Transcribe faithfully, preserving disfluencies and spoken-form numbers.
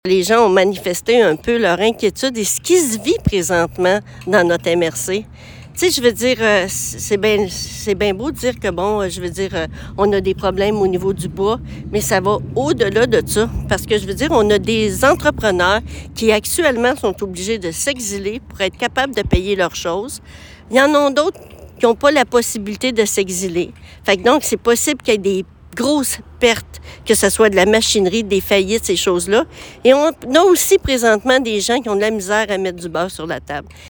Les gens ont manifesté un peu leur inquiétude et ce qui se vit présentement dans notre M R C. Tu sais, je veux dire, euh, c'est bien c'est bien beau de dire que, bon, je veux dire, euh, on a des problèmes au niveau du bois, mais ça va au-delà de ça. Parce que, je veux dire, on a des entrepreneurs qui, actuellement, sont obligés de s'exiler pour être capables de payer leurs choses. Il y en a d'autres qui n'ont pas la possibilité de s'exiler. Fait que donc, c'est possible qu'il y ait des grosses pertes, que ce soit de la machinerie, des faillites, ces choses-là. Et on a aussi présentement des gens qui ont de la misère à mettre du beurre sur la table.